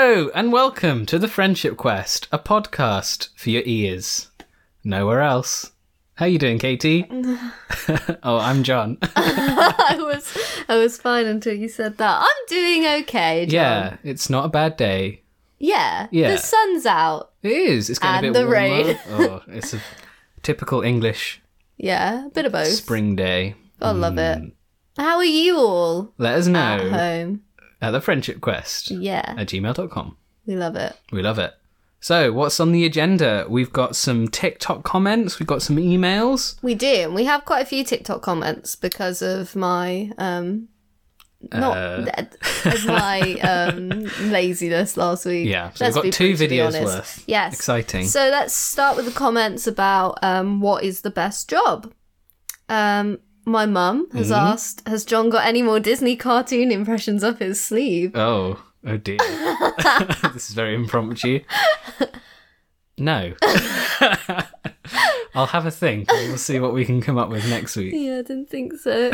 Hello and welcome to The Friendship Quest, a podcast for your ears. Nowhere else. How you doing, Katie? Oh, I'm John. I was fine until you said that. I'm doing okay, John. Yeah, it's not a bad day. Yeah. Yeah. The sun's out. It is. It's getting And a bit the warmer. rain. Oh, it's a typical English Yeah, a bit of both. spring day. I love it. How are you all Let us at know home? at The Friendship Quest Yeah, at gmail.com. we love it. We love it. So, what's on the agenda? We've got some TikTok comments. We've got some emails. We do. And we have quite a few TikTok comments because of my laziness last week. Yeah, so Let's we've be got two brutally videos honest. worth. Yes. Exciting. So let's start with the comments about what is the best job. My mum has asked, has John got any more Disney cartoon impressions up his sleeve? Oh dear. This is very impromptu. No. I'll have a think and we'll see what we can come up with next week. Yeah, I didn't think so.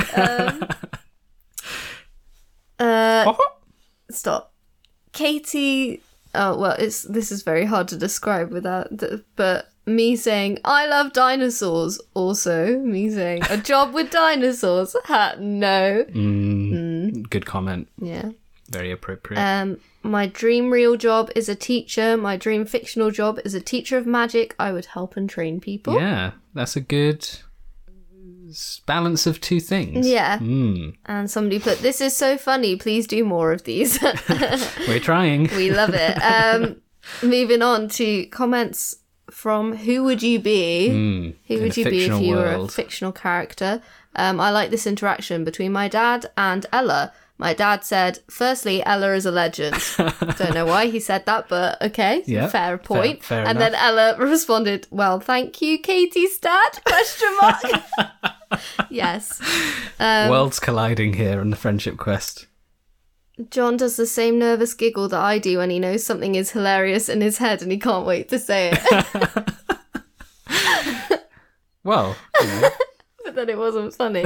Stop. Katie... Oh, well, this is very hard to describe without... But me saying, I love dinosaurs. Also, me saying, a job with dinosaurs. Ha, no. Good comment. Yeah. Very appropriate. My dream real job is a teacher. My dream fictional job is a teacher of magic. I would help and train people. Yeah, that's a good balance of two things. Yeah. And somebody put, this is so funny. Please do more of these. We're trying. We love it. Moving on to comments from Who Would You Be? Who would you be if you were a fictional character? I like this interaction between my dad and Ella. My dad said, firstly, Ella is a legend. Don't know why he said that, but okay, Yeah, fair point. fair and enough. then Ella responded, well, thank you, Katie's dad? Question mark. Yes. Worlds colliding here on The Friendship Quest. John does the same nervous giggle that I do when he knows something is hilarious in his head and he can't wait to say it. Well, you know, But then it wasn't funny.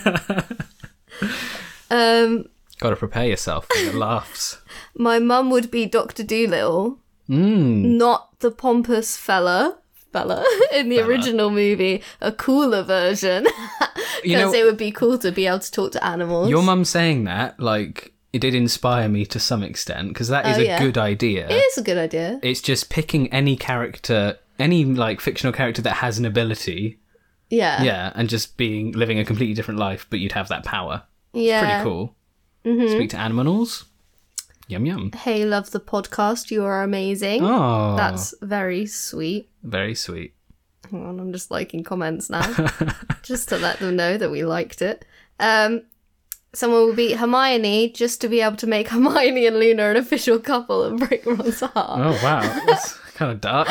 got to prepare yourself for the laughs. My mum would be Dr. Dolittle, not the pompous fella in the original movie, a cooler version. Because it would be cool to be able to talk to animals. Your mum saying that, like, it did inspire me to some extent, because that is a good idea. It is a good idea. It's just picking any character, any, like, fictional character that has an ability. Yeah. Yeah, and just living a completely different life, but you'd have that power. Yeah. Pretty cool. Speak to animals. Yum, yum. Hey, love the podcast. You are amazing. Oh. That's very sweet. Very sweet. Hang on, I'm just liking comments now. Just to let them know that we liked it. Someone will beat Hermione just to be able to make Hermione and Luna an official couple and break Ron's heart. Oh, wow. That's kind of dark.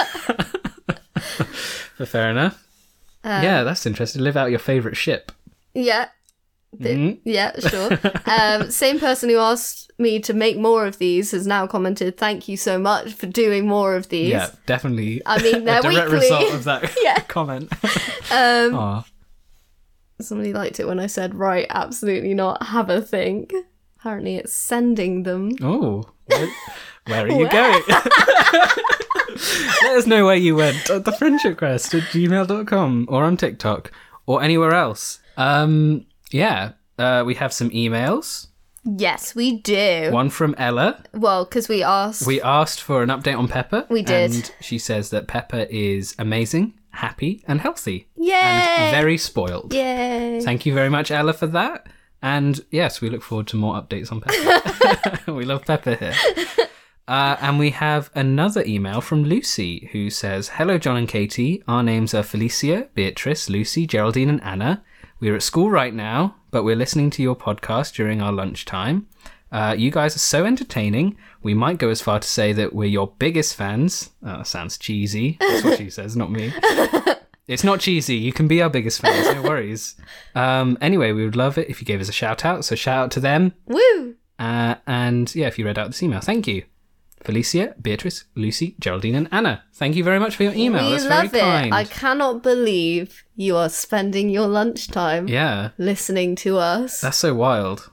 But fair enough. Yeah, that's interesting. Live out your favourite ship. Yeah. Yeah, sure. Same person who asked me to make more of these has now commented, thank you so much for doing more of these. Yeah, definitely. I mean, they're a direct weekly. result of that Yeah. comment. Aw. Somebody liked it when I said, right, absolutely not, have a think. Apparently it's sending them. Oh, where are you going? Let us know where you went at The Friendship Quest at gmail.com or on TikTok or anywhere else. Yeah, we have some emails. Yes, we do. One from Ella. Well, because we asked. We asked for an update on Pepper. We did. And she says that Pepper is amazing, happy, and healthy. Yay! And very spoiled. Yay! Thank you very much, Ella, for that. And yes, we look forward to more updates on Pepper. We love Pepper here. And we have another email from Lucy, who says, hello, John and Katie. Our names are Felicia, Beatrice, Lucy, Geraldine, and Anna. We're at school right now, but we're listening to your podcast during our lunchtime. You guys are so entertaining. We might go as far to say that we're your biggest fans. Oh, that sounds cheesy. That's what she says, not me. It's not cheesy. You can be our biggest fans. No worries. Anyway, we would love it if you gave us a shout out. So shout out to them. Woo! And yeah, if you read out this email, thank you. Felicia, Beatrice, Lucy, Geraldine, and Anna. Thank you very much for your email. We That's love very it. kind. I cannot believe you are spending your lunchtime Yeah, listening to us. that's so wild.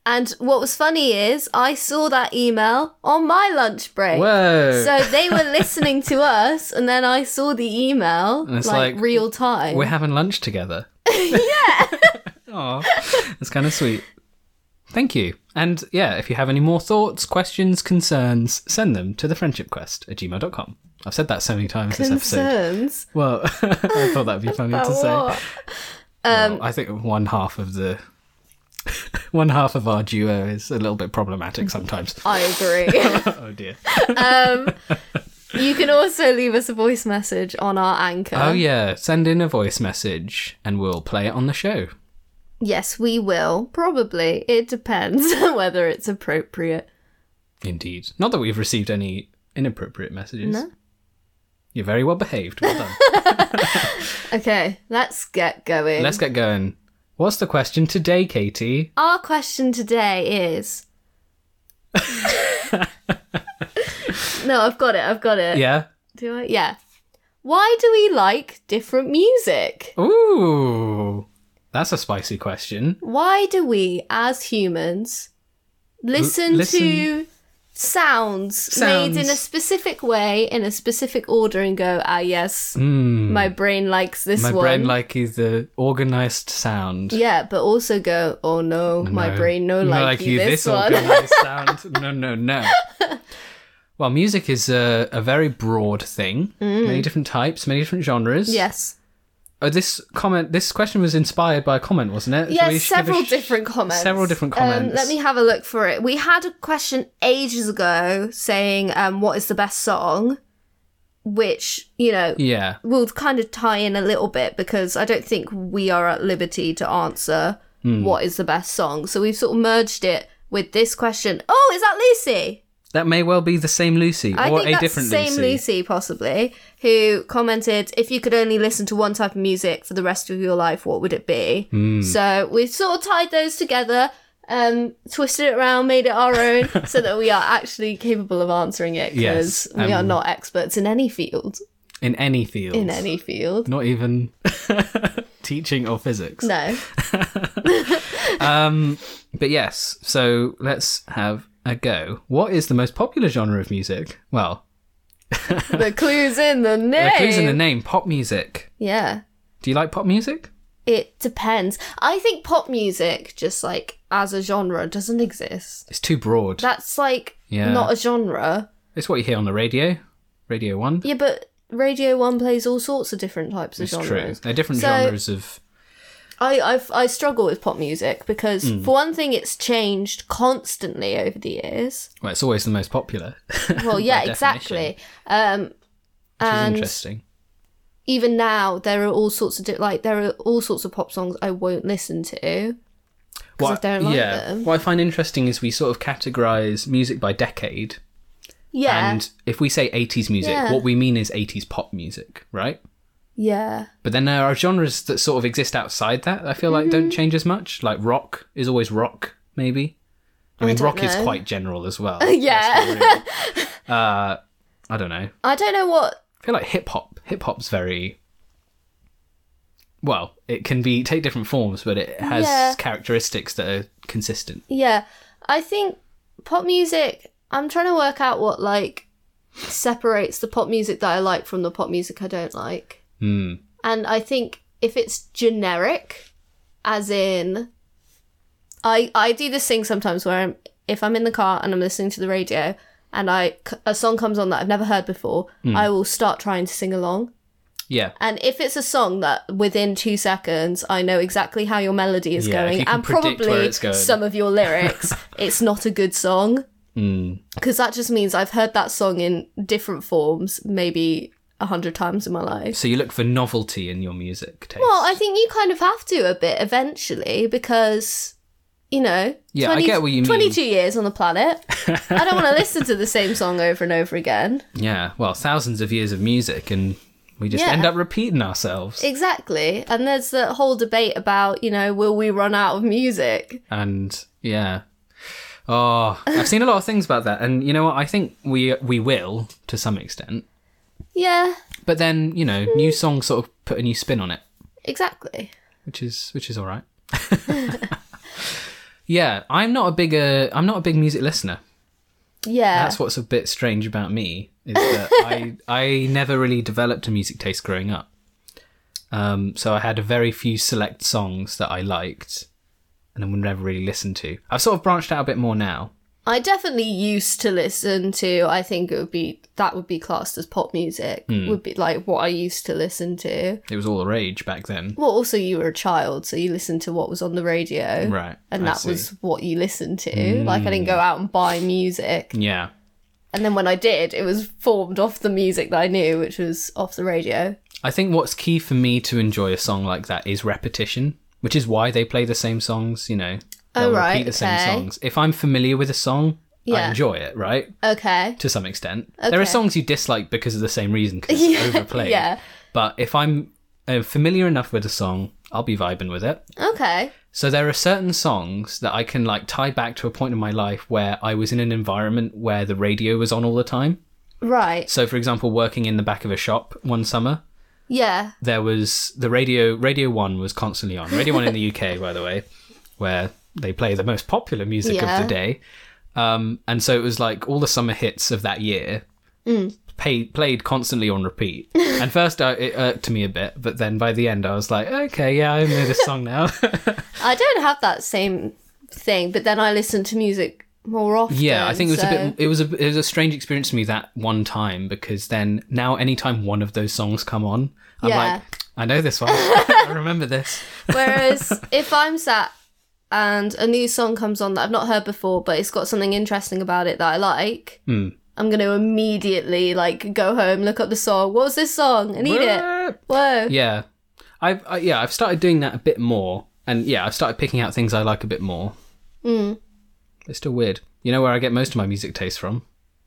And what was funny is I saw that email on my lunch break. Whoa. So they were listening to us, and then I saw the email, And it's like real time. We're having lunch together. Yeah. Oh, that's kind of sweet. Thank you. And yeah, if you have any more thoughts, questions, concerns, send them to thefriendshipquest@gmail.com. I've said that so many times this episode. Concerns? Well, I thought that'd be funny to say. What? Well, I think one half of our duo is a little bit problematic sometimes. I agree. Oh dear. You can also leave us a voice message on our Anchor. Oh yeah, send in a voice message and we'll play it on the show. Yes, we will. Probably. It depends whether it's appropriate. Indeed. Not that we've received any inappropriate messages. No. You're very well behaved. Well done. Okay, let's get going. Let's get going. What's the question today, Katie? Our question today is... No, I've got it. Yeah? Do I? Yeah. Why do we like different music? Ooh. That's a spicy question. Why do we, as humans, listen to sounds made in a specific way, in a specific order, and go, yes, my brain likes this one. My brain likes the organised sound. Yeah, but also go, oh no, my brain like this one. Organised sound. No. Well, music is a very broad thing. Many different types, many different genres. Yes. This question was inspired by a comment, wasn't it? Yes, several different comments. Several different comments. Let me have a look for it. We had a question ages ago saying, what is the best song? Which, will kind of tie in a little bit because I don't think we are at liberty to answer what is the best song. So we've sort of merged it with this question. Oh, is that Lucy? That may well be the same Lucy, or a different Lucy. I think that's the same Lucy, possibly, who commented, if you could only listen to one type of music for the rest of your life, what would it be? So we've sort of tied those together, twisted it around, made it our own, so that we are actually capable of answering it, because we are not experts in any field. In any field. In any field. Not even teaching or physics. No. But yes, so let's have a go. What is the most popular genre of music? Well, the clue's in the name. The clue's in the name. Pop music. Yeah. Do you like pop music? It depends. I think pop music, just like as a genre, doesn't exist. It's too broad. That's like not a genre. It's what you hear on the radio. Radio 1. Yeah, but Radio 1 plays all sorts of different types of genres. It's true. They're different genres of... I struggle with pop music because, for one thing, it's changed constantly over the years. Well, it's always the most popular. Well, yeah, exactly. Which is interesting. Even now, there are all sorts of pop songs I won't listen to because I don't like them. What I find interesting is we sort of categorise music by decade. Yeah. And if we say 80s music, what we mean is 80s pop music, right? Yeah. But then there are genres that sort of exist outside that, I feel like don't change as much. Like rock is always rock, maybe. I mean, rock is quite general as well. Yeah. I don't know. I don't know what... I feel like hip-hop. Hip-hop's very... Well, it can take different forms, but it has characteristics that are consistent. Yeah. I think pop music... I'm trying to work out what, separates the pop music that I like from the pop music I don't like. And I think if it's generic, as in, I do this thing sometimes where if I'm in the car and I'm listening to the radio and a song comes on that I've never heard before, I will start trying to sing along. Yeah. And if it's a song that within 2 seconds I know exactly how your melody is going and probably some of your lyrics, it's not a good song. Because that just means I've heard that song in different forms, maybe 100 times in my life. So you look for novelty in your music taste? Well, I think you kind of have to a bit eventually because, I get what you mean. 22 years on the planet. I don't want to listen to the same song over and over again. Yeah, well, thousands of years of music and we just end up repeating ourselves. Exactly. And there's the whole debate about, will we run out of music? And, yeah. Oh, I've seen a lot of things about that. And you know what? I think we will, to some extent. Yeah. But then, new songs sort of put a new spin on it. Exactly. Which is all right. Yeah, I'm not a big music listener. Yeah. That's what's a bit strange about me, is that I never really developed a music taste growing up. So I had a very few select songs that I liked and I would never really listen to. I've sort of branched out a bit more now. I definitely used to listen to, I think that would be classed as pop music, would be like what I used to listen to. It was all the rage back then. Well, also you were a child, so you listened to what was on the radio. Right. And that was what you listened to. Like, I didn't go out and buy music. Yeah. And then when I did, it was formed off the music that I knew, which was off the radio. I think what's key for me to enjoy a song like that is repetition, which is why they play the same songs, you know. They'll repeat the same songs. If I'm familiar with a song, I enjoy it, right? Okay. To some extent. Okay. There are songs you dislike because of the same reason, because it's overplayed. Yeah. But if I'm familiar enough with a song, I'll be vibing with it. Okay. So there are certain songs that I can like tie back to a point in my life where I was in an environment where the radio was on all the time. Right. So, for example, working in the back of a shop one summer. Yeah. There was the Radio 1 was constantly on. Radio 1 in the UK, by the way, where they play the most popular music of the day. And so it was like all the summer hits of that year played constantly on repeat. And first it irked me a bit, but then by the end I was like, okay, yeah, I know this song now. I don't have that same thing, but then I listen to music more often. Yeah, I think it was a strange experience to me that one time, because then now anytime one of those songs come on, I'm like, I know this one. I remember this. Whereas if I'm sat and a new song comes on that I've not heard before, but it's got something interesting about it that I like, I'm going to immediately like go home, look up the song. What was this song? And eat it. Whoa. Yeah. I've started doing that a bit more. And yeah, I've started picking out things I like a bit more. It's still weird. You know where I get most of my music taste from?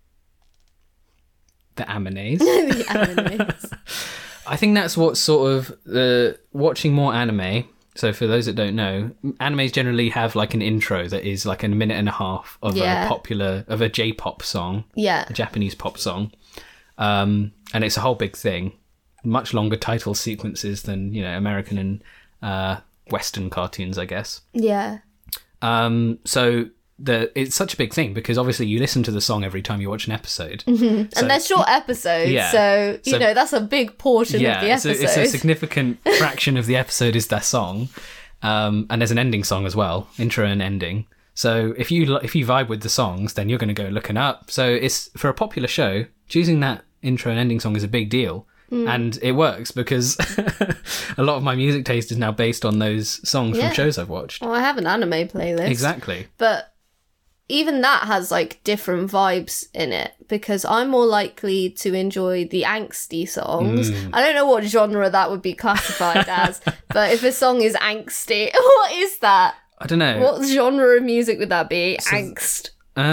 The Animes. The Animes. I think that's what sort of watching more anime. So for those that don't know, animes generally have like an intro that is like a minute and a half of a J-pop song, a Japanese pop song, and it's a whole big thing. Much longer title sequences than, you know, American and Western cartoons, I guess. Yeah. So it's such a big thing because obviously you listen to the song every time you watch an episode. So, and they're short episodes, so you know, that's a big portion of the episode. So it's a significant fraction of the episode is that song. And there's an ending song as well, intro and ending. So if you vibe with the songs, then you're going to go looking up. So it's, for a popular show, choosing that intro and ending song is a big deal. And it works because a lot of my music taste is now based on those songs from shows I've watched. Well, I have an anime playlist. Exactly. But even that has like different vibes in it, because I'm more likely to enjoy the angsty songs. I don't know what genre that would be classified as, but if a song is angsty, what is that? I don't know. What genre of music would that be? Angst.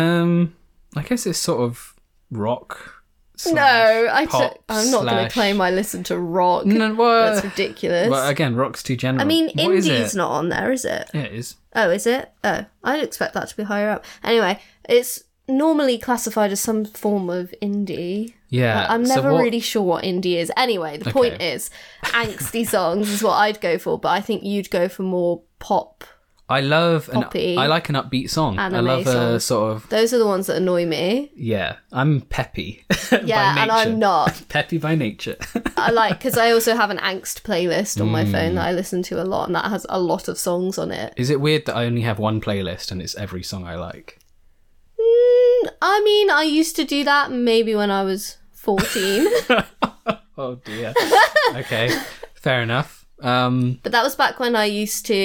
I guess it's sort of rock. No, I'm not going to claim I listen to rock. No, that's ridiculous. Well, again, rock's too general. I mean, indie's not on there, is it? Yeah, it is. Oh, is it? Oh, I'd expect that to be higher up. Anyway, it's normally classified as some form of indie. Yeah. I'm never really sure what indie is. Anyway, the point is, angsty songs is what I'd go for, but I think you'd go for more pop. I like an upbeat song. I love a sort of... Those are the ones that annoy me. Yeah, I'm peppy by nature. And I'm not. Peppy by nature. Because I also have an angst playlist on my phone that I listen to a lot, and that has a lot of songs on it. Is it weird that I only have one playlist and it's every song I like? I mean, I used to do that maybe when I was 14. Oh dear. Okay, fair enough. But that was back when I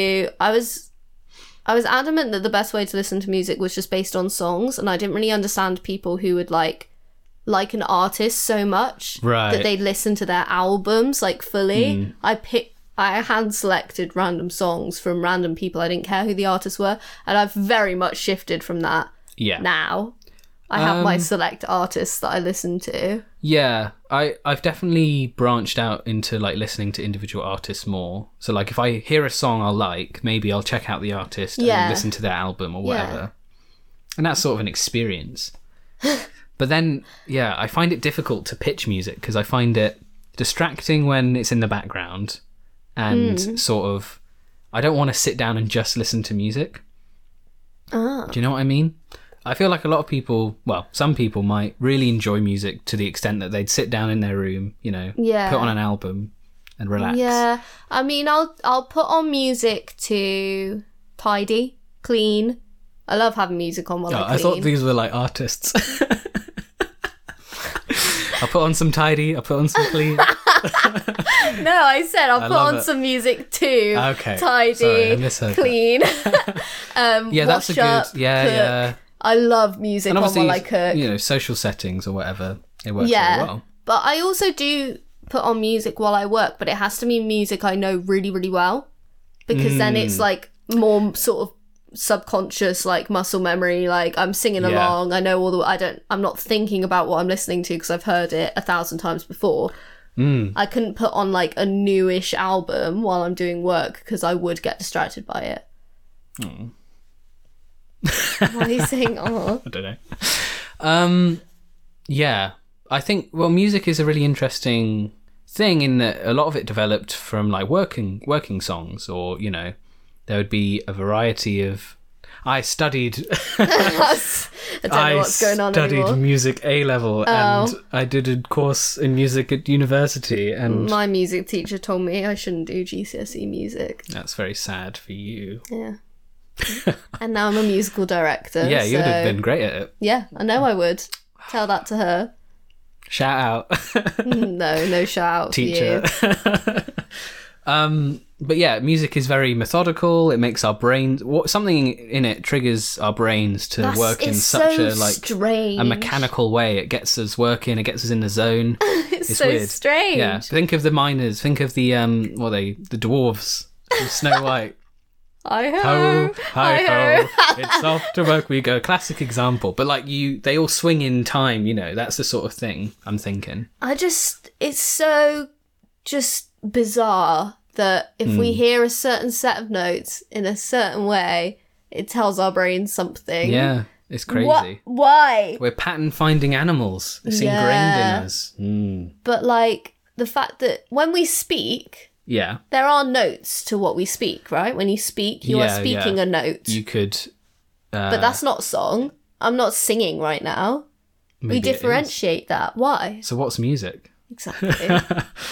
was adamant that the best way to listen to music was just based on songs, and I didn't really understand people who would like an artist so much that they'd listen to their albums like fully. I hand selected random songs from random people. I didn't care who the artists were, and I've very much shifted from that. Now I have my select artists that I listen to. Yeah, I've definitely branched out into like listening to individual artists more. So like if I hear a song I like, maybe I'll check out the artist and listen to their album or whatever. And that's sort of an experience. But then, I find it difficult to pitch music because I find it distracting when it's in the background, and sort of, I don't want to sit down and just listen to music. Do you know what I mean? I feel like a lot of people, well, some people might really enjoy music to the extent that they'd sit down in their room, you know, put on an album and relax. Yeah, I mean, I'll put on music to tidy, clean. I love having music on while I clean. I thought these were like artists. I'll put on some tidy, I'll put on some clean. No, I said I'll put on some music too. Tidy, sorry, clean. Yeah, that's a good. Yeah. I love music on while I cook. You know, social settings or whatever. It works really well. But I also do put on music while I work, but it has to be music I know really, really well, because then it's like more sort of subconscious, like muscle memory. Like I'm singing along. I know I'm not thinking about what I'm listening to because I've heard it 1,000 times before. I couldn't put on like a newish album while I'm doing work because I would get distracted by it. Why are you saying oh? I don't know. Yeah, I think, well, music is a really interesting thing in that a lot of it developed from like working songs, or, you know, there would be a variety of... I studied... I don't know what's going on anymore. I studied music A-level and I did a course in music at university, and... My music teacher told me I shouldn't do GCSE music. That's very sad for you. Yeah. And now I'm a musical director. Yeah, you'd have been great at it. Yeah, I know I would. Tell that to her. Shout out. No shout out teacher. To you. But yeah, music is very methodical. It makes our brains... something in it triggers our brains to work in such a strange. A mechanical way. It gets us working. It gets us in the zone. It's so weird. Strange. Yeah. Think of the miners. Think of the the dwarves from Snow White. Hi-ho. Hi-ho. It's off to work we go. Classic example. But like they all swing in time, you know. That's the sort of thing I'm thinking. It's so just bizarre that if we hear a certain set of notes in a certain way, it tells our brain something. Yeah, it's crazy. Why? We're pattern finding animals. It's ingrained in us. But like the fact that when we speak... Yeah. There are notes to what we speak, right? When you speak, you are speaking a note. You could... but that's not song. I'm not singing right now. We differentiate that. Why? So what's music? Exactly.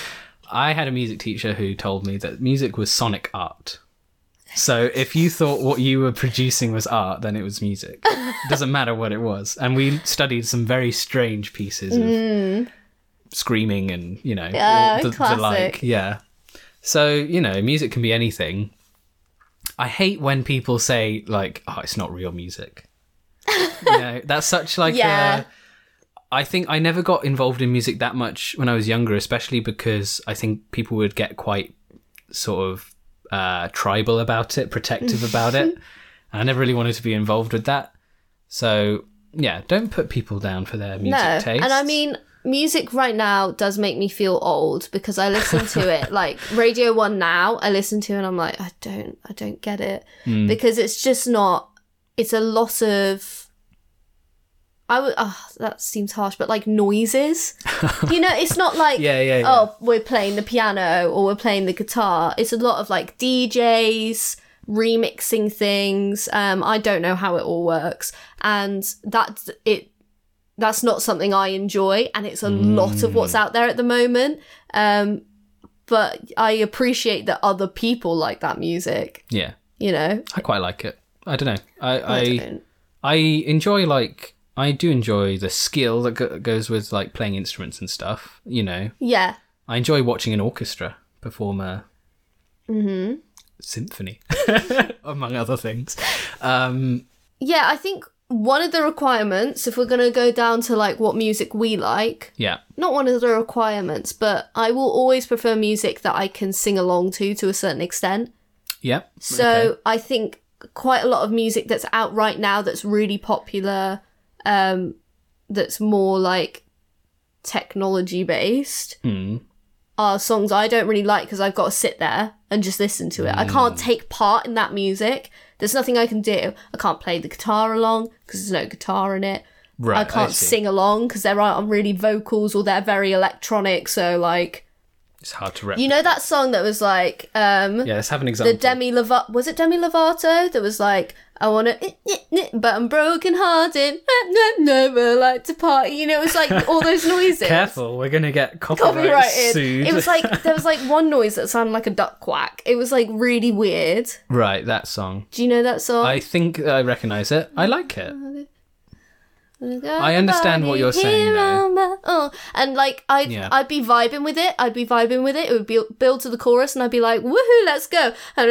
I had a music teacher who told me that music was sonic art. So if you thought what you were producing was art, then it was music. It doesn't matter what it was. And we studied some very strange pieces of screaming and, you know, the like. Yeah. So, you know, music can be anything. I hate when people say, like, oh, it's not real music. You know, that's such like I think I never got involved in music that much when I was younger, especially because I think people would get quite sort of tribal about it, protective about it. And I never really wanted to be involved with that. So, yeah, don't put people down for their music tastes. And I mean... Music right now does make me feel old because I listen to it like Radio 1 now. I listen to it and I'm like, I don't get it because it's just not. It's a lot of. That seems harsh, but like noises. You know, it's not like oh, we're playing the piano or we're playing the guitar. It's a lot of like DJs remixing things. I don't know how it all works, and that's it. That's not something I enjoy, and it's a lot of what's out there at the moment. But I appreciate that other people like that music. Yeah. You know? I quite like it. I don't know. I enjoy, like... I do enjoy the skill that goes with, like, playing instruments and stuff, you know? Yeah. I enjoy watching an orchestra perform a symphony, among other things. Yeah, I think... One of the requirements, if we're going to go down to like what music we like, not one of the requirements, but I will always prefer music that I can sing along to a certain extent. Yeah. So I think quite a lot of music that's out right now that's really popular, that's more like technology based, are songs I don't really like because I've got to sit there and just listen to it. I can't take part in that music. There's nothing I can do. I can't play the guitar along because there's no guitar in it. Right, I can't sing along because there aren't really vocals or they're very electronic. So like, It's hard to replicate. You know that song that was like, yeah, let's have an example. the Demi Lovato, was it Demi Lovato? That was like, I want to, but I'm broken hearted, never like to party. You know, it was like all those noises. Careful, we're going to get copyrighted. Sued. It was like, there was like one noise that sounded like a duck quack. It was like really weird. Right, that song. Do you know that song? I think I recognise it. I like it. I understand what you're saying though. Oh, and like I'd be vibing with it. It would build to the chorus, and I'd be like, "Woohoo, let's go!"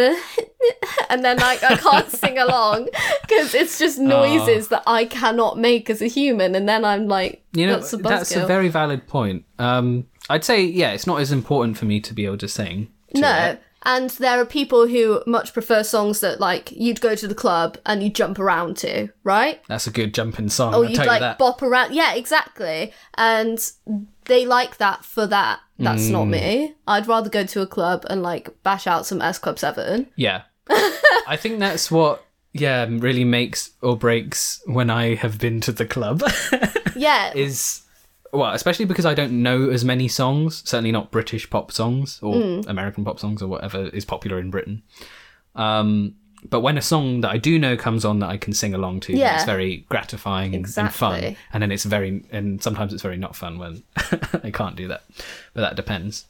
And then like I can't sing along because it's just noises that I cannot make as a human. And then I'm like, that's a very valid point. I'd say it's not as important for me to be able to sing. No. And there are people who much prefer songs that, like, you'd go to the club and you jump around to, right? That's a good jumping song. Or you'd, like, bop around. Yeah, exactly. And they like that for that. That's not me. I'd rather go to a club and, like, bash out some S Club 7. Yeah. I think that's what, really makes or breaks when I have been to the club. Yeah. Well, especially because I don't know as many songs, certainly not British pop songs or American pop songs or whatever is popular in Britain. But when a song that I do know comes on that I can sing along to, it's very gratifying and fun. And then and sometimes it's very not fun when I can't do that. But that depends.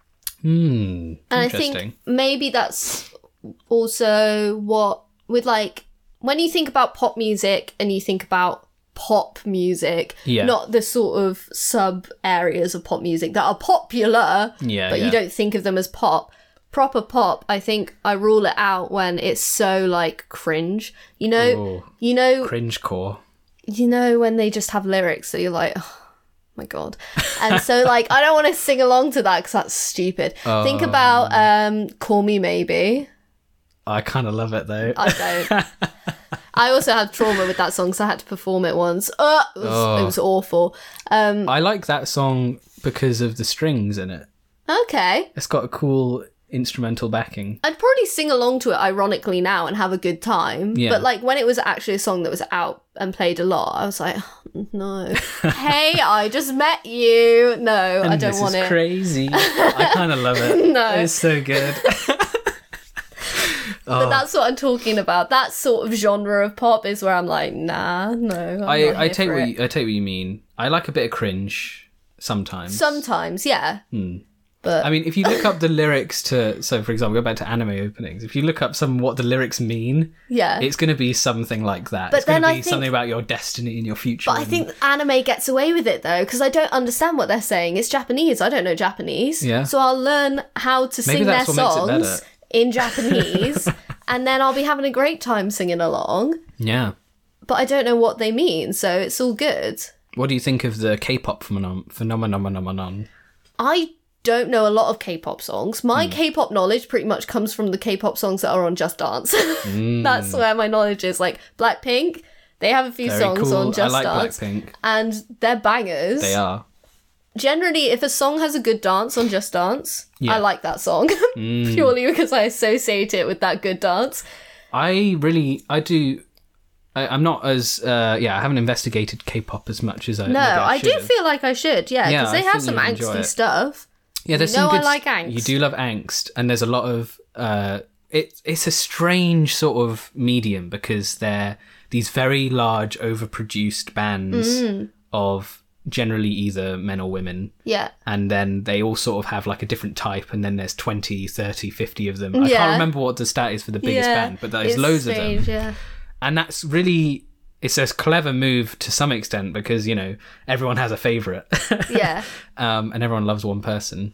And I think maybe that's also what, with like, when you think about pop music and you think about pop music, not the sort of sub areas of pop music that are popular, but you don't think of them as pop. Proper pop, I think I rule it out when it's so like cringe. You know, cringe core. You know when they just have lyrics that you're like, oh my god, and so like I don't want to sing along to that because that's stupid. Think about "Call Me Maybe." I kind of love it though. I don't. I also had trauma with that song, so I had to perform it once. It was awful. I like that song because of the strings in it. Okay. It's got a cool instrumental backing. I'd probably sing along to it ironically now and have a good time. Yeah. But like when it was actually a song that was out and played a lot, I was like, oh, no. Hey, I just met you. No, I don't want it. This is crazy. I kind of love it. No. It's so good. But that's what I'm talking about. That sort of genre of pop is where I'm like, nah, no. I take what you mean. I like a bit of cringe sometimes. Sometimes, yeah. But I mean, if you look up the lyrics to, so for example, go back to anime openings. If you look up what the lyrics mean, it's going to be something like that. But it's going to be something about your destiny and your future. But I think anime gets away with it though, because I don't understand what they're saying. It's Japanese. I don't know Japanese. Yeah. So I'll learn how to sing their songs in Japanese, and then I'll be having a great time singing along. Yeah. But I don't know what they mean, so it's all good. What do you think of the K-pop phenomenon? I don't know a lot of K-pop songs. My K-pop knowledge pretty much comes from the K-pop songs that are on Just Dance. That's where my knowledge is. Like Blackpink, they have a few songs on Just Dance. Blackpink. And they're bangers. They are. Generally, if a song has a good dance on Just Dance, I like that song. Purely because I associate it with that good dance. I do. I'm not as, I haven't investigated K-pop as much as I do feel like I should, because they have some angsty stuff. Yeah, there's some good... I like angst. You do love angst, and there's a lot of... It's a strange sort of medium, because they're these very large, overproduced bands of generally either men or women. Yeah. And then they all sort of have like a different type, and then there's 20, 30, 50 of them. I can't remember what the stat is for the biggest band, but there's loads strange, of them. Yeah. And that's really... It's a clever move to some extent because, everyone has a favourite. Yeah. And everyone loves one person.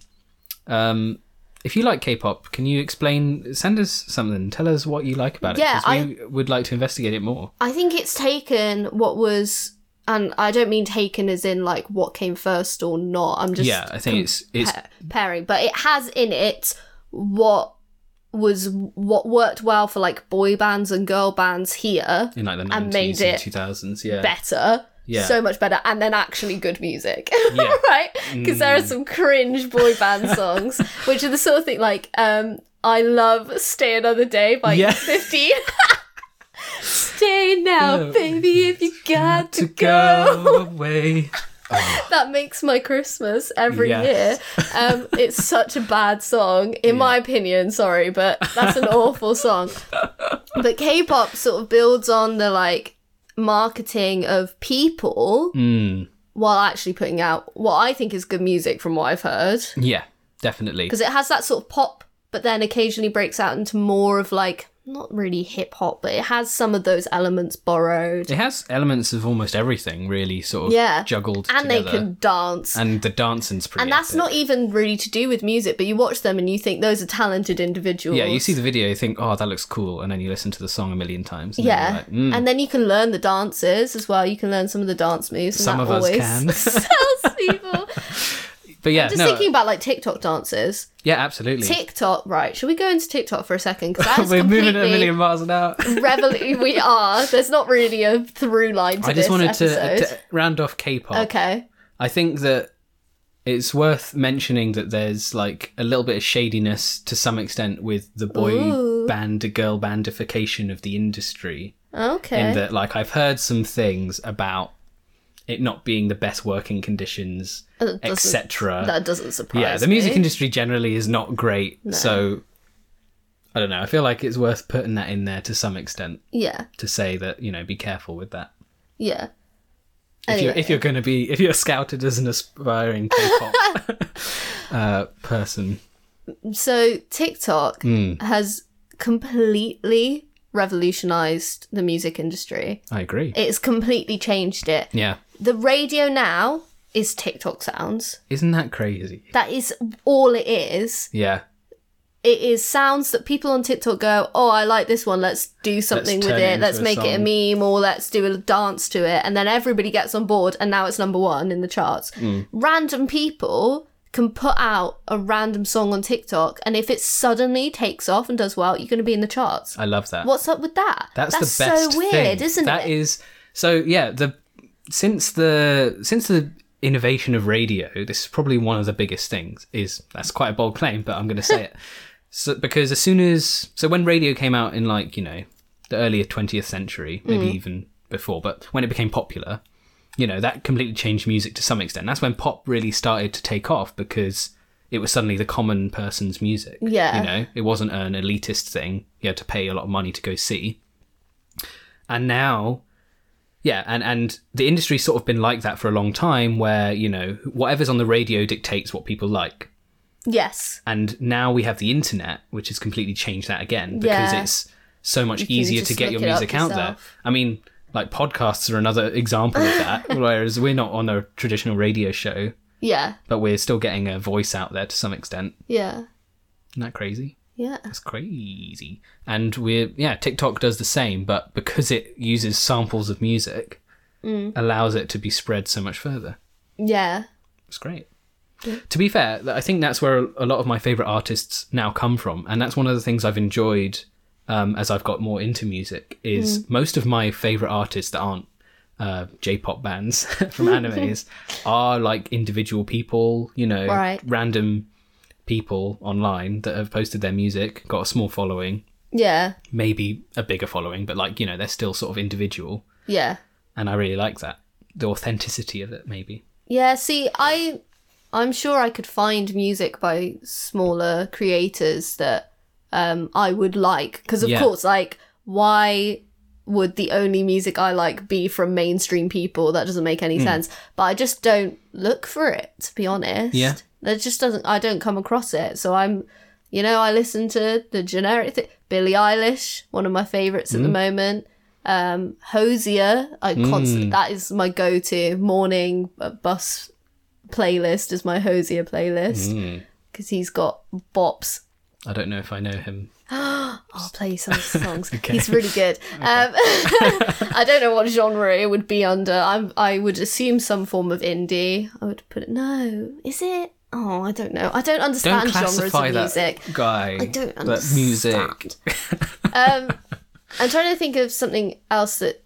If you like K-pop, can you send us something, tell us what you like about it. Yeah, we would like to investigate it more. I think it's taken what was, and I don't mean taken as in like what came first or not. I'm just I think it's pairing, but it has in it what worked well for like boy bands and girl bands here in like the 90s and made it 2000s, better. Yeah. So much better, and then actually good music, right? Because there are some cringe boy band songs, which are the sort of thing like, I love Stay Another Day by 15. Stay now, baby, if you got to go away. That makes my Christmas every Yes. year. It's such a bad song, in my opinion, sorry, but that's an awful song. But K-pop sort of builds on the, like, marketing of people while actually putting out what I think is good music from what I've heard. Yeah, definitely. Because it has that sort of pop, but then occasionally breaks out into more of, like, not really hip hop, but it has some of those elements borrowed. It has elements of almost everything, really, sort of juggled and together. they can dance. And the dancing's pretty And that's epic. not even really to do with music, but you watch them and you think those are talented individuals. Yeah, you see the video, you think, oh, that looks cool, and then you listen to the song a million times. And Yeah, then you're like, and then you can learn the dances as well. You can learn some of the dance moves. And Some that of us always can. sells people. But yeah, Just thinking about like TikTok dances. Yeah, absolutely. TikTok, right? Should we go into TikTok for a second? Because We're moving at a million miles an hour. We are. There's not really a through line to I just this wanted episode. to round off K-pop. Okay. I think that it's worth mentioning that there's like a little bit of shadiness to some extent with the boy band to girl bandification of the industry. Okay. In that, like, I've heard some things about it not being the best working conditions, etc. That doesn't surprise me. Yeah, the music industry generally is not great, so I don't know. I feel like it's worth putting that in there to some extent. Yeah. To say that, you know, be careful with that. Yeah. If you're scouted as an aspiring K-pop person. So TikTok has completely revolutionized the music industry. I agree. It's completely changed it. Yeah. The radio now is TikTok sounds. Isn't that crazy? That is all it is. Yeah. It is sounds that people on TikTok go, oh, I like this one, let's do something with it, let's make it a meme, or let's do a dance to it, and then everybody gets on board, and now it's number one in the charts. Random people can put out a random song on TikTok, and if it suddenly takes off and does well, you're going to be in the charts. I love that. What's up with that? That's the best so weird, thing. Isn't That it? is so. Yeah. Since the innovation of radio, this is probably one of the biggest things. That's quite a bold claim, but I'm going to say it. So because when radio came out in, like, you know, the earlier 20th century, maybe even before, but when it became popular, you know, that completely changed music to some extent. That's when pop really started to take off, because it was suddenly the common person's music. Yeah. You know, it wasn't an elitist thing you had to pay a lot of money to go see. And now, yeah, and the industry's sort of been like that for a long time, where, you know, whatever's on the radio dictates what people like. Yes. And now we have the internet, which has completely changed that again, because it's so much easier to get your music out there. I mean, like, podcasts are another example of that, whereas we're not on a traditional radio show. Yeah. But we're still getting a voice out there to some extent. Yeah. Isn't that crazy? Yeah. That's crazy. And TikTok does the same, but because it uses samples of music, allows it to be spread so much further. Yeah. It's great. Yeah. To be fair, I think that's where a lot of my favourite artists now come from. And that's one of the things I've enjoyed as I've got more into music, is most of my favourite artists that aren't J-pop bands from animes are like individual people, you know, random people online that have posted their music, got a small following. Yeah. Maybe a bigger following, but, like, you know, they're still sort of individual. Yeah. And I really like that. The authenticity of it, maybe. Yeah, see, I'm sure I could find music by smaller creators that I would like. Because, of course, like, why would the only music I like be from mainstream people? That doesn't make any sense. But I just don't look for it, to be honest. Yeah. That just doesn't, I don't come across it. So I listen to the generic thing. Billie Eilish, one of my favourites at the moment. Hosier, that is my go-to morning bus playlist, is my Hosier playlist, because he's got bops. I don't know if I know him. I'll play you some songs. Okay. He's really good. I don't know what genre it would be under. I would assume some form of indie. I would put it. No, is it? Oh, I don't know. I don't understand genres of music. That guy. I don't understand. Music. I'm trying to think of something else that...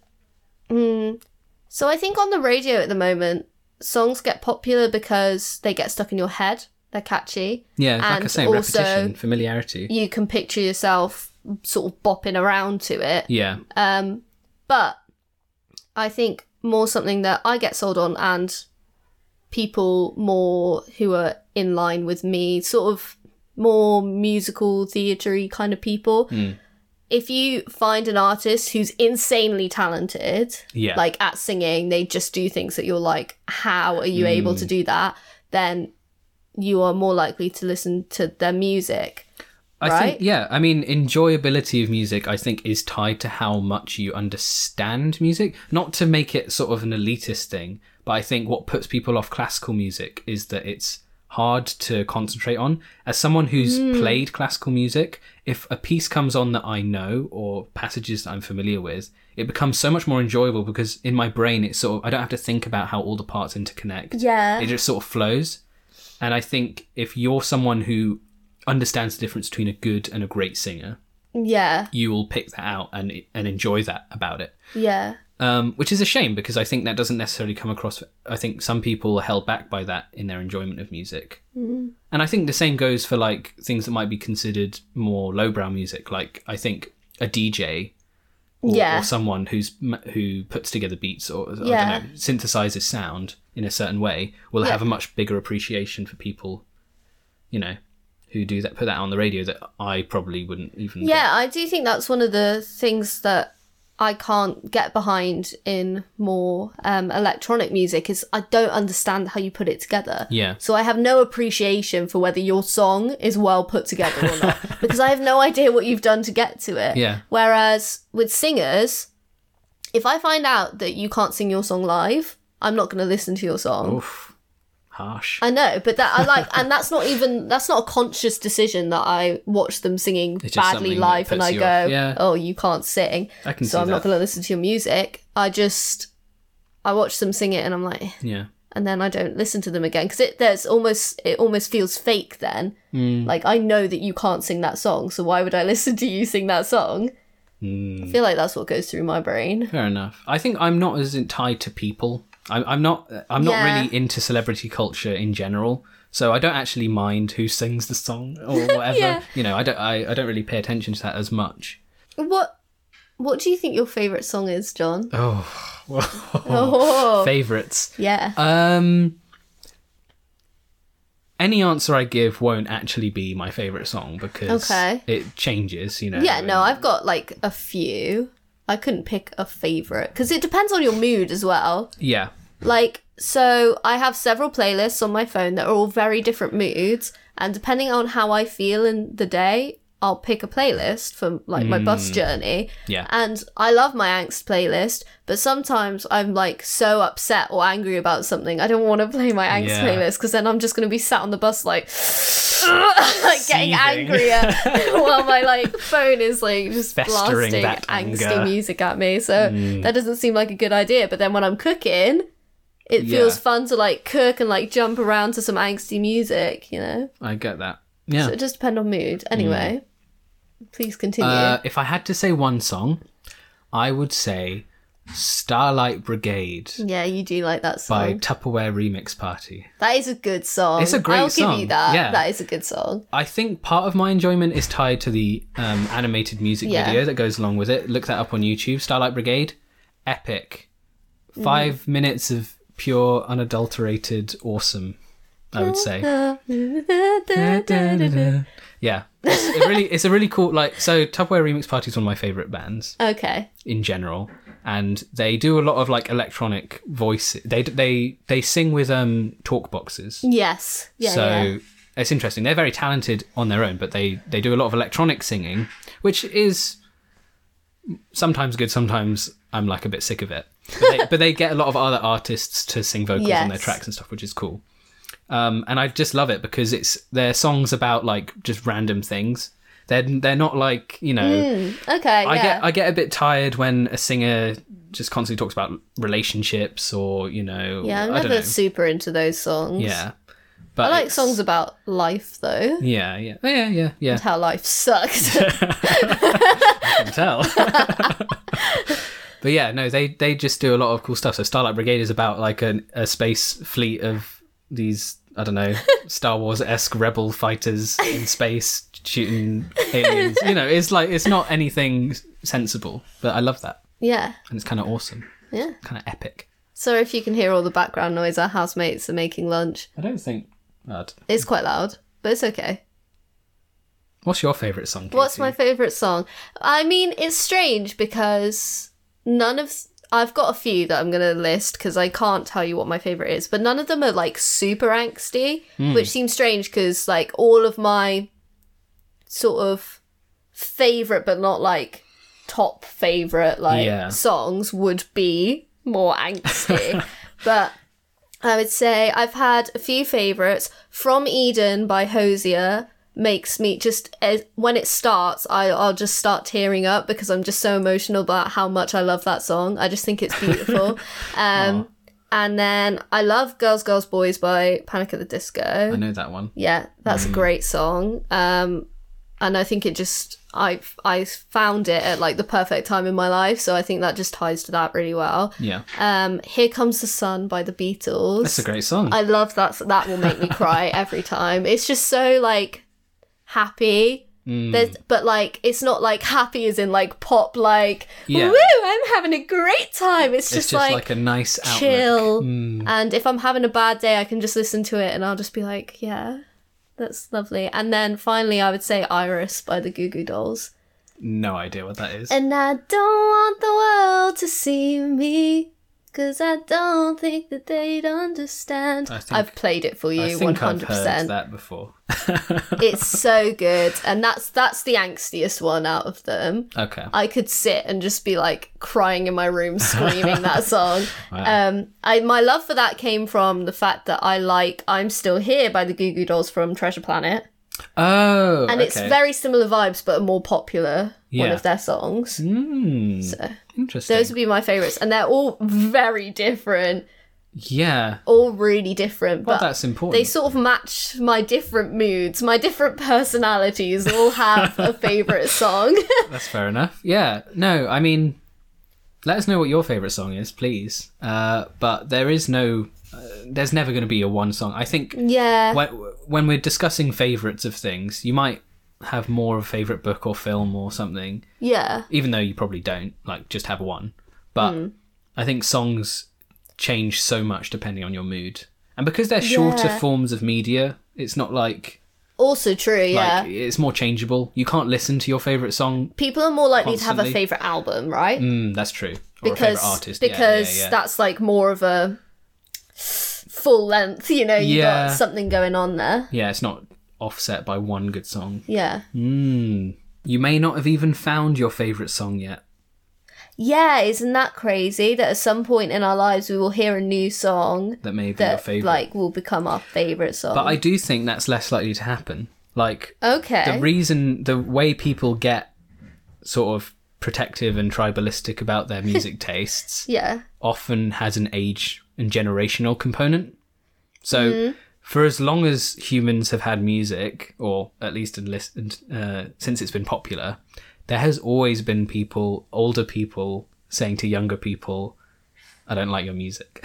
So I think on the radio at the moment, songs get popular because they get stuck in your head. They're catchy. Yeah, and like I say, repetition, familiarity. You can picture yourself sort of bopping around to it. Yeah. But I think more something that I get sold on, and people more who are in line with me, sort of more musical, theatre-y kind of people. If you find an artist who's insanely talented, like at singing, they just do things that you're like, how are you able to do that? Then you are more likely to listen to their music. I think, I mean, enjoyability of music, I think, is tied to how much you understand music. Not to make it sort of an elitist thing, but I think what puts people off classical music is that it's hard to concentrate on. As someone who's played classical music, if a piece comes on that I know or passages that I'm familiar with, it becomes so much more enjoyable because in my brain it's sort of, I don't have to think about how all the parts interconnect. Yeah. It just sort of flows. And I think if you're someone who understands the difference between a good and a great singer, you will pick that out and enjoy that about it. Yeah. Which is a shame because I think that doesn't necessarily come across. I think some people are held back by that in their enjoyment of music. And I think the same goes for like things that might be considered more lowbrow music. Like I think a DJ or someone who puts together beats or I don't know, synthesizes sound in a certain way will have a much bigger appreciation for people, you know, who do that, put that on the radio that I probably wouldn't even get. I do think that's one of the things that I can't get behind in more electronic music is I don't understand how you put it together. Yeah. So I have no appreciation for whether your song is well put together or not because I have no idea what you've done to get to it. Yeah. Whereas with singers, if I find out that you can't sing your song live, I'm not going to listen to your song. Oof. Harsh. I know, but that I like, and that's not a conscious decision that I watch them singing badly live and I go, oh, you can't sing, so I'm not going to listen to your music. I watch them sing it and I'm like, and then I don't listen to them again because it almost feels fake then. Like I know that you can't sing that song, so why would I listen to you sing that song? I feel like that's what goes through my brain. Fair enough. I think I'm not as tied to people. I'm not really into celebrity culture in general, so I don't actually mind who sings the song or whatever. You know, I don't really pay attention to that as much. What do you think your favourite song is, John? Favourites. Yeah. Any answer I give won't actually be my favourite song because it changes, you know. Yeah, no, I've got like a few. I couldn't pick a favourite because it depends on your mood as well. Yeah. Like, so I have several playlists on my phone that are all very different moods, and depending on how I feel in the day, I'll pick a playlist for like my bus journey. Yeah. And I love my angst playlist, but sometimes I'm like so upset or angry about something, I don't want to play my angst playlist because then I'm just going to be sat on the bus like getting angrier while my like phone is like just festering blasting that angsty anger. music at me. So that doesn't seem like a good idea. But then when I'm cooking, it feels fun to like cook and like jump around to some angsty music, you know? I get that. Yeah. So it just depends on mood. Anyway, please continue. If I had to say one song, I would say Starlight Brigade. Yeah, you do like that song. By Tupperware Remix Party. That is a good song. It's a great song. I'll give you that. Yeah. That is a good song. I think part of my enjoyment is tied to the animated music video that goes along with it. Look that up on YouTube. Starlight Brigade. Epic. 5 minutes of pure, unadulterated awesome, I would say. Yeah. It's a really cool, like, so Tupperware Remix Party is one of my favourite bands. Okay. In general. And they do a lot of like electronic voice. They sing with talk boxes. Yes. Yeah. So it's interesting. They're very talented on their own, but they do a lot of electronic singing, which is sometimes good, sometimes I'm like a bit sick of it. But they get a lot of other artists to sing vocals on their tracks and stuff, which is cool. And I just love it because they're songs about like just random things. They're not like, you know. I get a bit tired when a singer just constantly talks about relationships or, you know. Yeah, I'm never super into those songs. Yeah. But I like songs about life though. Yeah. And how life sucks. I can tell. But yeah, no, they just do a lot of cool stuff. So Starlight Brigade is about like a space fleet of these, I don't know, Star Wars-esque rebel fighters in space shooting aliens. You know, it's like, it's not anything sensible, but I love that. Yeah. And it's kind of awesome. Yeah. Kind of epic. Sorry if you can hear all the background noise. Our housemates are making lunch. I don't think that. It's quite loud, but it's okay. What's your favourite song, Katie? What's my favourite song? I mean, it's strange because I've got a few that I'm going to list because I can't tell you what my favourite is, but none of them are like super angsty, which seems strange because like all of my sort of favourite but not like top favourite like songs would be more angsty. But I would say I've had a few favourites. From Eden by Hosier makes me just, when it starts, I'll just start tearing up because I'm just so emotional about how much I love that song. I just think it's beautiful. And then I love Girls, Girls, Boys by Panic at the Disco. I know that one. Yeah, that's a great song. And I think it just, I found it at like the perfect time in my life, so I think that just ties to that really well. Yeah. Here Comes the Sun by the Beatles. That's a great song. I love that. That will make me cry every time. It's just so like happy. But like it's not like happy as in like pop like woo, I'm having a great time. It's just like a nice outlook. Chill. And if I'm having a bad day, I can just listen to it and I'll just be like, yeah, that's lovely. And then finally I would say Iris by the Goo Goo Dolls. No idea what that is. And I don't want the world to see me, 'cause I don't think that they'd understand. I've played it for you 100%. I've heard that before. It's so good. And that's the angstiest one out of them. Okay. I could sit and just be like crying in my room screaming that song. Wow. My love for that came from the fact that I like I'm Still Here by the Goo Goo Dolls from Treasure Planet. Oh, and it's very similar vibes, but a more popular one of their songs. So interesting. those would be my favourites, and they're all very different. Yeah, all really different. Well, but that's important. They sort of match my different moods, my different personalities. All have a favourite song. That's fair enough. Yeah, no, I mean, let us know what your favourite song is, please. But there is no. There's never going to be a one song. I think when we're discussing favourites of things, you might have more of a favourite book or film or something. Yeah. Even though you probably don't, like, just have one. But I think songs change so much depending on your mood. And because they're shorter forms of media, it's not like... Also true, yeah. Like, it's more changeable. You can't listen to your favourite song People are more likely constantly. to have a favourite album, right? That's true. Or a favourite artist. Because that's, like, more of a... full length, you know, you got something going on there. Yeah, it's not offset by one good song. Yeah. You may not have even found your favourite song yet. Yeah, isn't that crazy that at some point in our lives we will hear a new song that may be your favourite. Like, will become our favourite song. But I do think that's less likely to happen. Like, okay. The way people get sort of protective and tribalistic about their music tastes often has an age and generational component. So for as long as humans have had music, or at least since it's been popular, there has always been older people saying to younger people, I don't like your music.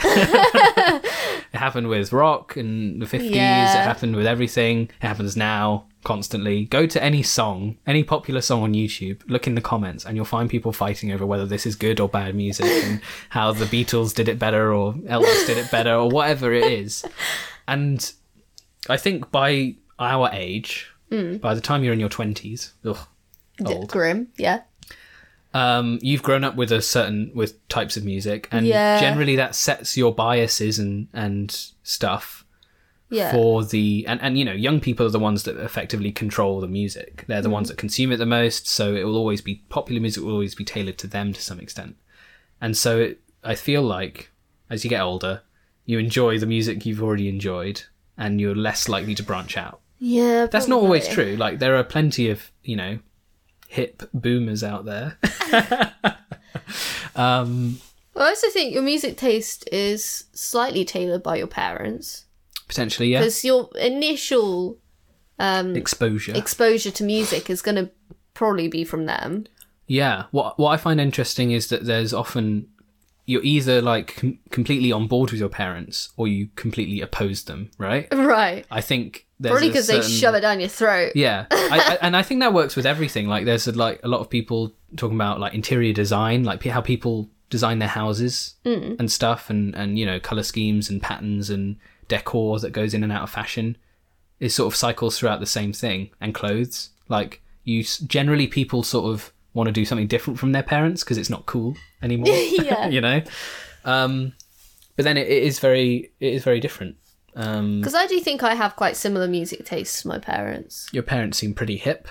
It happened with rock in the 50s. It happened with everything. It happens now constantly. Go to any popular song on YouTube, look in the comments, and you'll find people fighting over whether this is good or bad music and how the Beatles did it better or Elvis did it better or whatever it is. And I think by our age, by the time you're in your 20s, old. Grim, yeah. You've grown up with with types of music, and generally that sets your biases and stuff for the and you know, young people are the ones that effectively control the music. They're the ones that consume it the most, so it will always be popular music, will always be tailored to them to some extent. And so I feel like as you get older, you enjoy the music you've already enjoyed, and you're less likely to branch out. Yeah, that's not always true. Like, there are plenty of, you know, hip boomers out there. I also think your music taste is slightly tailored by your parents. Potentially, yeah. Because your initial exposure to music is going to probably be from them. Yeah. What I find interesting is that there's often... You're either, like, completely on board with your parents, or you completely oppose them, right? Right. I think there's probably because they shove it down your throat. Yeah. And I think that works with everything. Like, there's, a lot of people talking about, like, interior design, like, how people design their houses and stuff, and you know, color schemes and patterns and decor that goes in and out of fashion is sort of cycles throughout the same thing. And clothes, like generally people sort of want to do something different from their parents because it's not cool anymore. Yeah. You know, but then it is very different. Because I do think I have quite similar music tastes to my parents. Your parents seem pretty hip.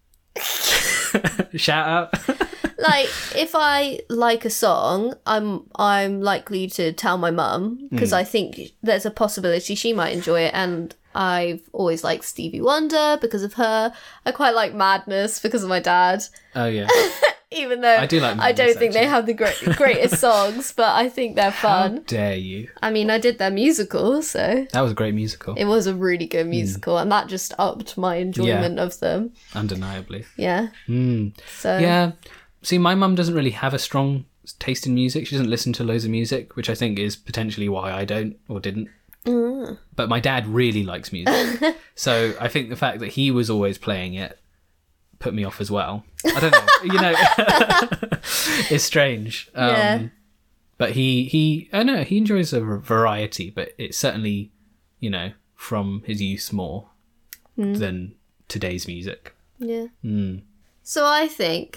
Shout out. Like, if I like a song, I'm likely to tell my mum, because I think there's a possibility she might enjoy it. And I've always liked Stevie Wonder because of her. I quite like Madness because of my dad. Oh yeah. Even though I do like Madness, I don't think actually. they have the greatest songs, but I think they're fun. How dare you? I mean, I did their musical, so That was a great musical. it was a really good musical, and that just upped my enjoyment of them. Undeniably. Yeah. So Yeah. See, my mum doesn't really have a strong taste in music. She doesn't listen to loads of music, which I think is potentially why I don't or didn't. But my dad really likes music. So I think the fact that he was always playing it put me off as well. I don't know. You know, it's strange. Yeah. But he I know, he enjoys a variety, but it's certainly, you know, from his youth more than today's music. yeah. So I think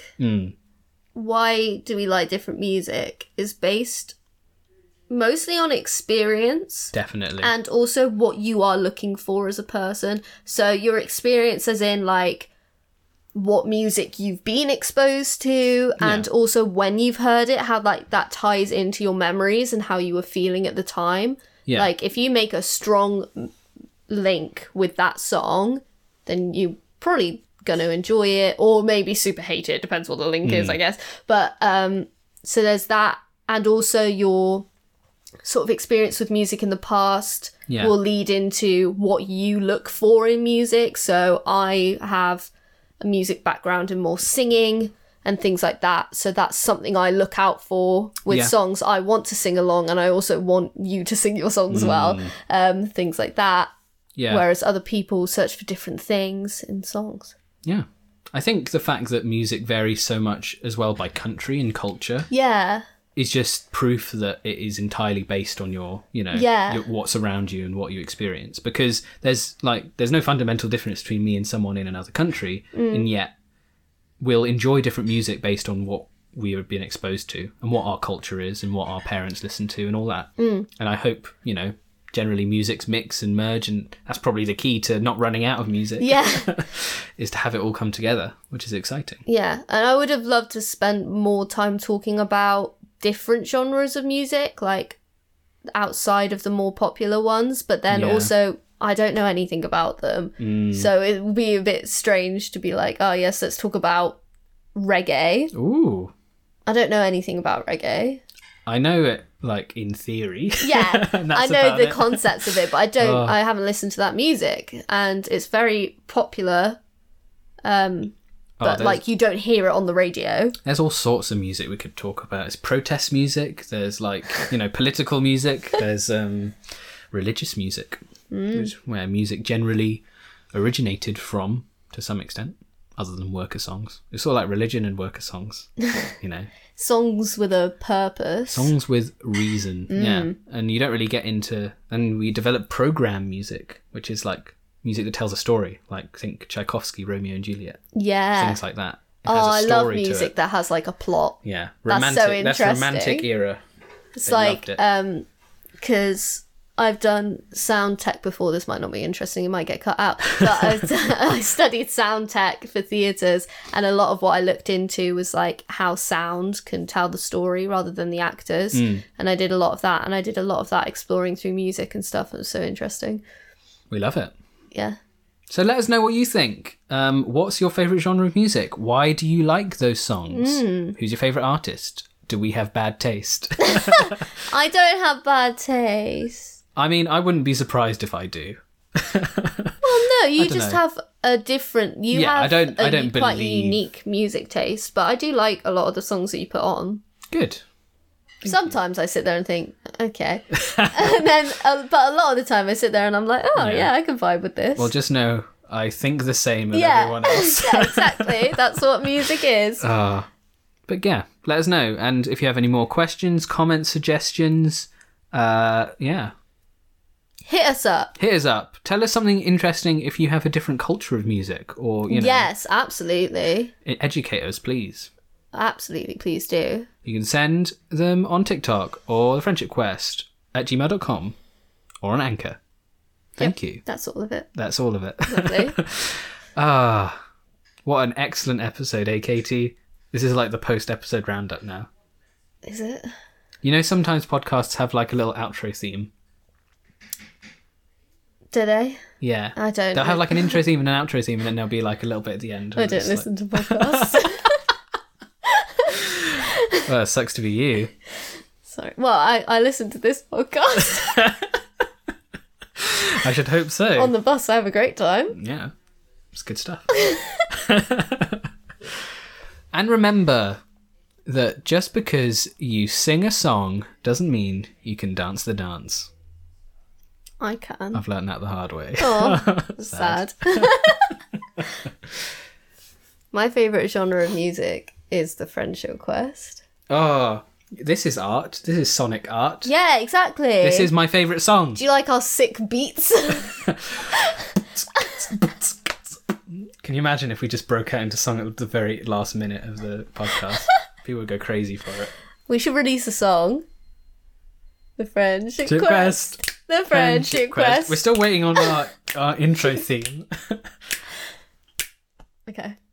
why do we like different music is based mostly on experience. Definitely. And also what you are looking for as a person. So your experience as in, like, what music you've been exposed to, and also when you've heard it, how, like, that ties into your memories and how you were feeling at the time. Yeah. Like, if you make a strong link with that song, then you probably gonna enjoy it, or maybe super hate it, depends what the link is, I guess. But so there's that, and also your sort of experience with music in the past will lead into what you look for in music. So I have a music background in more singing and things like that, so that's something I look out for with songs. I want to sing along, and I also want you to sing your songs well, things like that. Whereas other people search for different things in songs. Yeah. I think the fact that music varies so much as well by country and culture is just proof that it is entirely based on your, you know, what's around you and what you experience. Because there's no fundamental difference between me and someone in another country, and yet we'll enjoy different music based on what we have been exposed to and what our culture is and what our parents listen to and all that. And I hope, you know, generally music's mix and merge, and that's probably the key to not running out of music. Is to have it all come together, which is exciting. And I would have loved to spend more time talking about different genres of music, like outside of the more popular ones, but then also I don't know anything about them, so it would be a bit strange to be like, oh yes, let's talk about reggae. Ooh. I don't know anything about reggae. I know it, like, in theory. I know the concepts of it, but I haven't listened to that music, and it's very popular, but like, you don't hear it on the radio. There's all sorts of music we could talk about. There's protest music, there's, like, you know, political music, there's religious music, where music generally originated from, to some extent, other than worker songs. It's sort of like religion and worker songs, you know. Songs with a purpose. Songs with reason, And you don't really get into... And we develop program music, which is like music that tells a story. Like, think Tchaikovsky, Romeo and Juliet. Things like that. I love music that has, like, a plot. Yeah. Romantic, that's so interesting. That's romantic era. It's like, because I've done sound tech before. This might not be interesting, it might get cut out, but I studied sound tech for theatres, and a lot of what I looked into was like how sound can tell the story rather than the actors, and I did a lot of that, and I did a lot of that exploring through music and stuff. It was so interesting. We love it. Yeah. So let us know what you think. What's your favourite genre of music? Why do you like those songs? Who's your favourite artist? Do we have bad taste? I don't have bad taste. I mean, I wouldn't be surprised if I do. Well, no, you just have a different... I don't quite believe... unique music taste, but I do like a lot of the songs that you put on. Good. Sometimes I sit there and think, okay. And then, but a lot of the time I sit there and I'm like, oh, yeah, I can vibe with this. Well, just know I think the same as everyone else. Yeah, exactly. That's what music is. But yeah, let us know. And if you have any more questions, comments, suggestions, yeah. Hit us up. Hit us up. Tell us something interesting if you have a different culture of music, or, you know. Yes, absolutely. Educate us, please. Absolutely, please do. You can send them on TikTok or the Friendship Quest at gmail.com or on Anchor. Thank you. That's all of it. That's all of it. Lovely. What an excellent episode, Katie? This is like the post-episode roundup now. Is it? You know, sometimes podcasts have like a little outro theme. Do they? Yeah. I don't. They'll have like an intro theme and an outro theme, and then there'll be like a little bit at the end. I don't listen to podcasts. Well, it sucks to be you. Sorry. Well, I listen to this podcast. I should hope so. On the bus, I have a great time. Yeah. It's good stuff. And remember that just because you sing a song doesn't mean you can dance the dance. I can. I've learned that the hard way. Oh, sad. My favourite genre of music is the Friendship Quest. Oh, this is art. This is sonic art. Yeah, exactly. This is my favourite song. Do you like our sick beats? Can you imagine if we just broke out into song at the very last minute of the podcast? People would go crazy for it. We should release a song. The Friendship Quest. The Friendship Quest. We're still waiting on our intro theme. Okay.